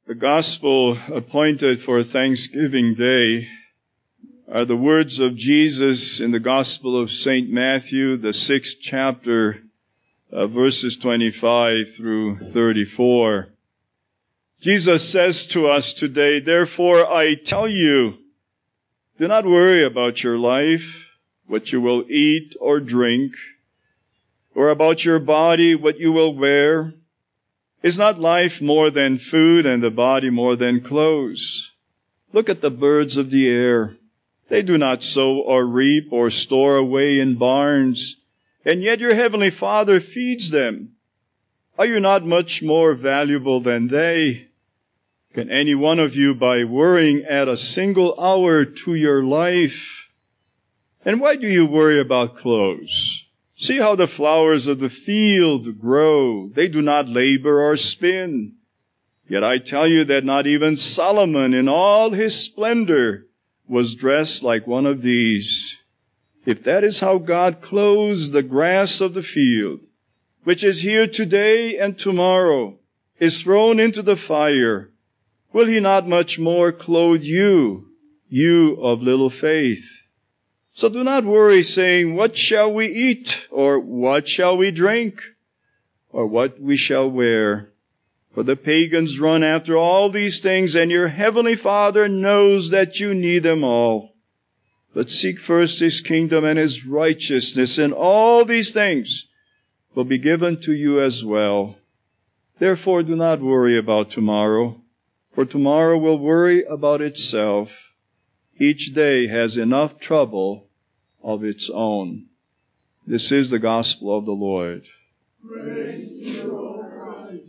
The gospel appointed for Thanksgiving Day are the words of Jesus in the Gospel of St. Matthew, the 6th chapter, verses 25 through 34. Jesus says to us today, "Therefore I tell you, do not worry about your life, what you will eat or drink, or about your body, what you will wear. Is not life more than food and the body more than clothes? Look at the birds of the air. They do not sow or reap or store away in barns, and yet your heavenly Father feeds them. Are you not much more valuable than they? Can any one of you, by worrying, add a single hour to your life? And why do you worry about clothes? See how the flowers of the field grow. They do not labor or spin. Yet I tell you that not even Solomon in all his splendor was dressed like one of these. If that is how God clothes the grass of the field, which is here today and tomorrow, is thrown into the fire, will he not much more clothe you, you of little faith? So do not worry, saying, what shall we eat? Or what shall we drink? Or what we shall wear? For the pagans run after all these things, and your heavenly Father knows that you need them all. But seek first his kingdom and his righteousness, and all these things will be given to you as well. Therefore do not worry about tomorrow, for tomorrow will worry about itself. Each day has enough trouble of its own." This is the gospel of the Lord. Praise you, O Christ.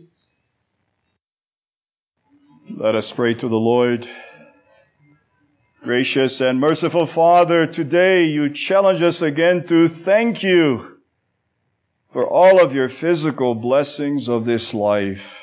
Let us pray to the Lord. Gracious and merciful Father, today you challenge us again to thank you for all of your physical blessings of this life.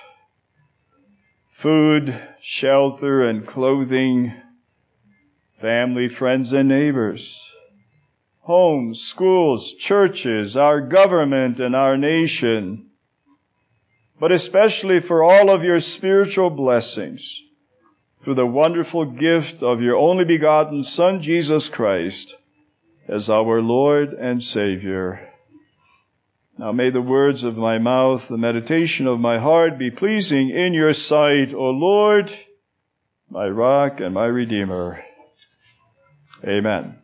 Food, shelter, and clothing, family, friends, and neighbors, homes, schools, churches, our government, and our nation, but especially for all of your spiritual blessings through the wonderful gift of your only begotten Son, Jesus Christ, as our Lord and Savior. Now may the words of my mouth, the meditation of my heart be pleasing in your sight, O Lord, my rock and my Redeemer. Amen.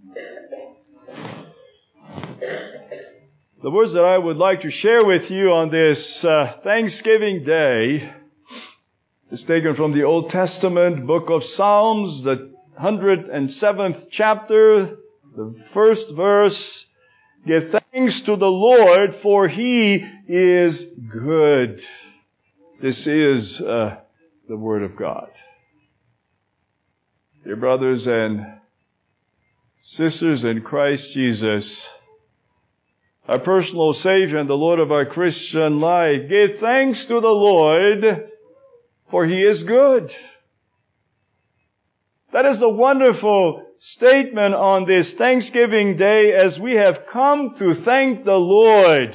The words that I would like to share with you on this Thanksgiving Day is taken from the Old Testament book of Psalms, the 107th chapter, the first verse. Give thanks to the Lord, for he is good. This is the word of God. Dear brothers and sisters in Christ Jesus, our personal Savior and the Lord of our Christian life, give thanks to the Lord, for he is good. That is the wonderful statement on this Thanksgiving Day as we have come to thank the Lord,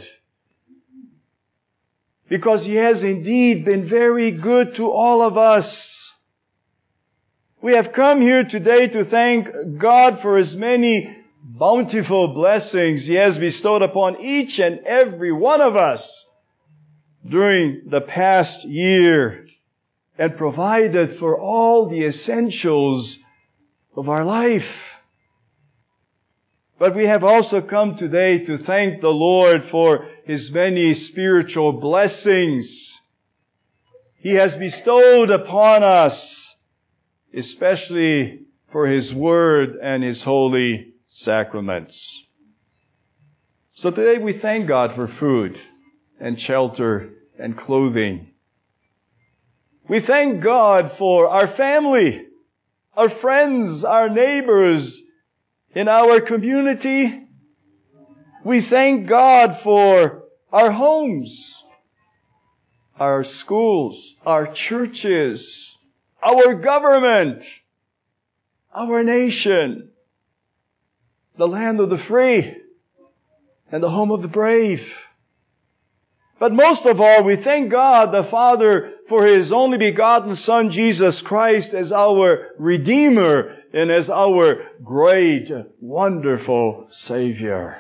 because he has indeed been very good to all of us. We have come here today to thank God for his many bountiful blessings he has bestowed upon each and every one of us during the past year and provided for all the essentials of our life. But we have also come today to thank the Lord for his many spiritual blessings he has bestowed upon us, especially for his word and his holy sacraments. So today we thank God for food and shelter and clothing. We thank God for our family, our friends, our neighbors in our community. We thank God for our homes, our schools, our churches, our government, our nation, the land of the free and the home of the brave. But most of all, we thank God the Father for His only begotten Son, Jesus Christ, as our Redeemer and as our great, wonderful Savior.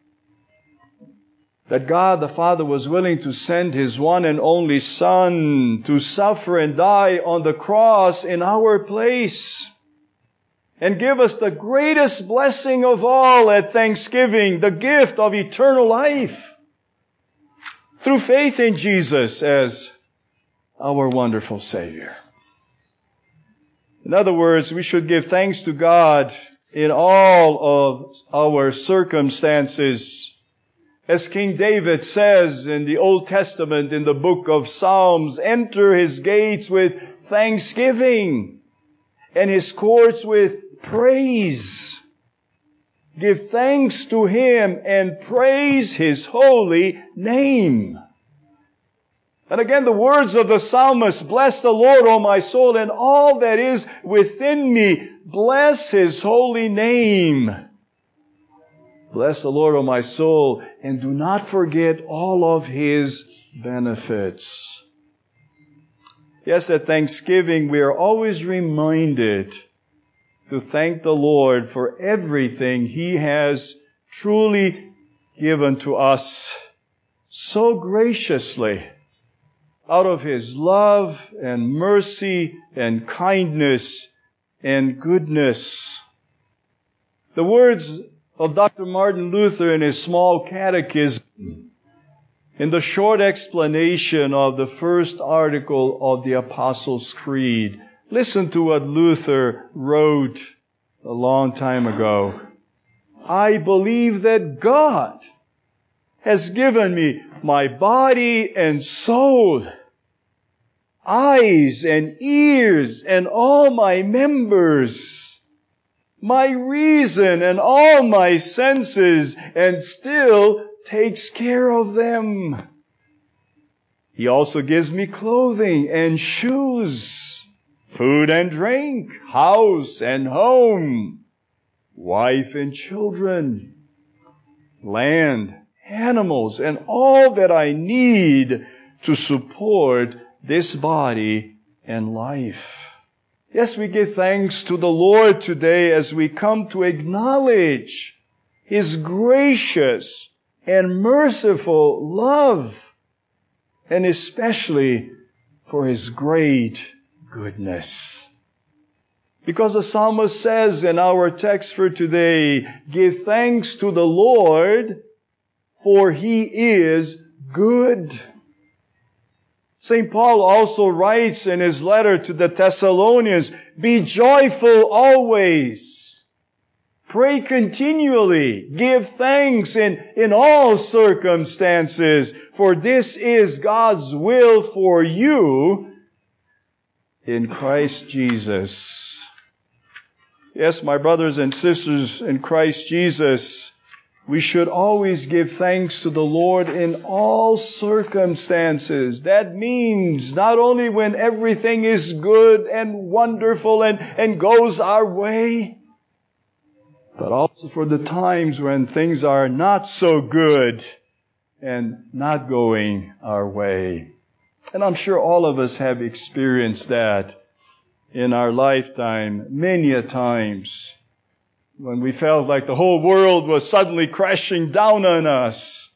That God the Father was willing to send His one and only Son to suffer and die on the cross in our place and give us the greatest blessing of all at Thanksgiving, the gift of eternal life through faith in Jesus as our wonderful Savior. In other words, we should give thanks to God in all of our circumstances. As King David says in the Old Testament, in the book of Psalms, enter His gates with thanksgiving and His courts with praise. Give thanks to Him and praise His holy name. And again, the words of the psalmist, bless the Lord, O my soul, and all that is within me. Bless His holy name. Bless the Lord, O my soul, and do not forget all of His benefits. Yes, at Thanksgiving, we are always reminded to thank the Lord for everything He has truly given to us so graciously out of His love and mercy and kindness and goodness. The words of Dr. Martin Luther in his small catechism, in the short explanation of the first article of the Apostles' Creed. Listen to what Luther wrote a long time ago. I believe that God has given me my body and soul, eyes and ears and all my members, my reason and all my senses, and still takes care of them. He also gives me clothing and shoes, food and drink, house and home, wife and children, land, animals, and all that I need to support this body and life. Yes, we give thanks to the Lord today as we come to acknowledge His gracious and merciful love, and especially for His great goodness. Because the psalmist says in our text for today, give thanks to the Lord, for He is good. St. Paul also writes in his letter to the Thessalonians, be joyful always. Pray continually. Give thanks in all circumstances, for this is God's will for you in Christ Jesus. Yes, my brothers and sisters in Christ Jesus, we should always give thanks to the Lord in all circumstances. That means not only when everything is good and wonderful and goes our way, but also for the times when things are not so good and not going our way. And I'm sure all of us have experienced that in our lifetime many a times, when we felt like the whole world was suddenly crashing down on us.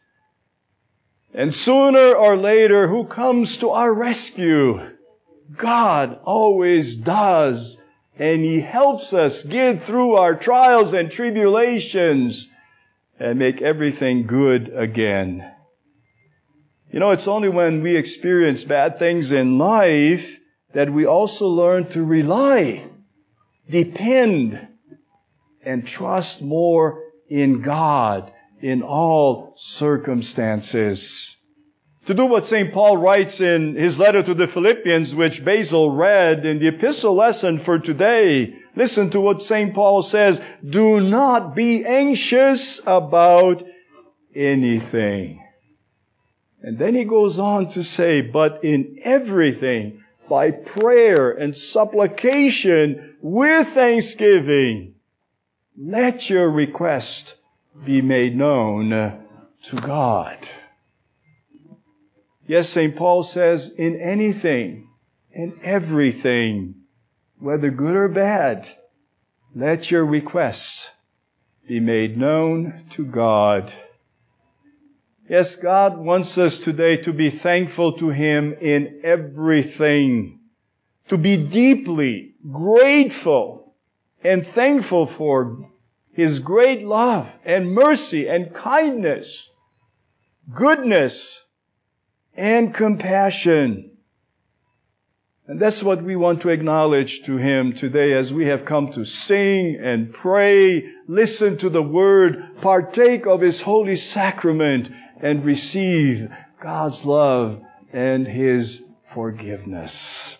And sooner or later, who comes to our rescue? God always does. And He helps us get through our trials and tribulations and make everything good again. You know, it's only when we experience bad things in life that we also learn to rely, depend, and trust more in God in all circumstances. To do what St. Paul writes in his letter to the Philippians, which Basil read in the epistle lesson for today, listen to what St. Paul says, do not be anxious about anything. And then he goes on to say, but in everything, by prayer and supplication with thanksgiving, let your request be made known to God. Yes, St. Paul says, in anything, in everything, whether good or bad, let your requests be made known to God. Yes, God wants us today to be thankful to Him in everything, to be deeply grateful and thankful for His great love and mercy and kindness, goodness and compassion. And that's what we want to acknowledge to Him today as we have come to sing and pray, listen to the Word, partake of His holy sacrament, and receive God's love and His forgiveness.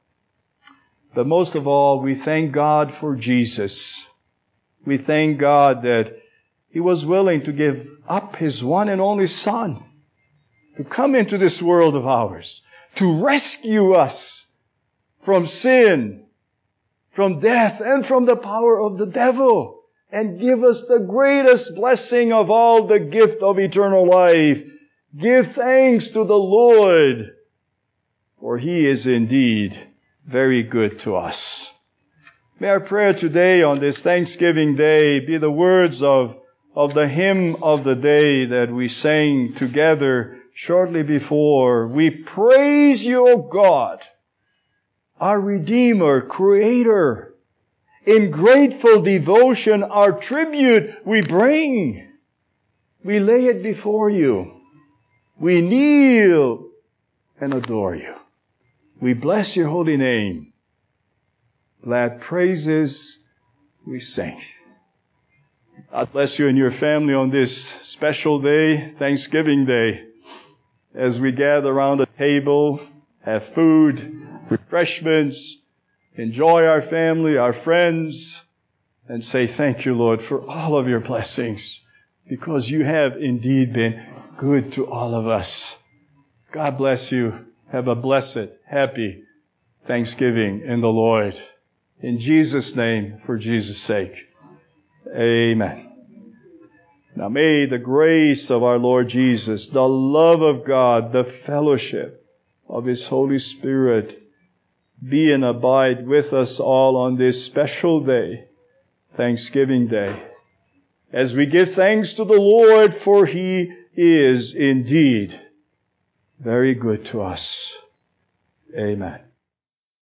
But most of all, we thank God for Jesus. We thank God that He was willing to give up His one and only Son to come into this world of ours, to rescue us from sin, from death, and from the power of the devil, and give us the greatest blessing of all, the gift of eternal life. Give thanks to the Lord, for He is indeed very good to us. May our prayer today on this Thanksgiving Day be the words of the hymn of the day that we sang together shortly before. We praise you, O God, our Redeemer, Creator. In grateful devotion, our tribute we bring. We lay it before you. We kneel and adore you. We bless your holy name. Glad praises we sing. God bless you and your family on this special day, Thanksgiving Day, as we gather around the table, have food, refreshments, enjoy our family, our friends, and say thank you, Lord, for all of your blessings, because you have indeed been good to all of us. God bless you. Have a blessed, happy Thanksgiving in the Lord. In Jesus' name, for Jesus' sake. Amen. Now may the grace of our Lord Jesus, the love of God, the fellowship of His Holy Spirit be and abide with us all on this special day, Thanksgiving Day, as we give thanks to the Lord, for He is indeed very good to us. Amen.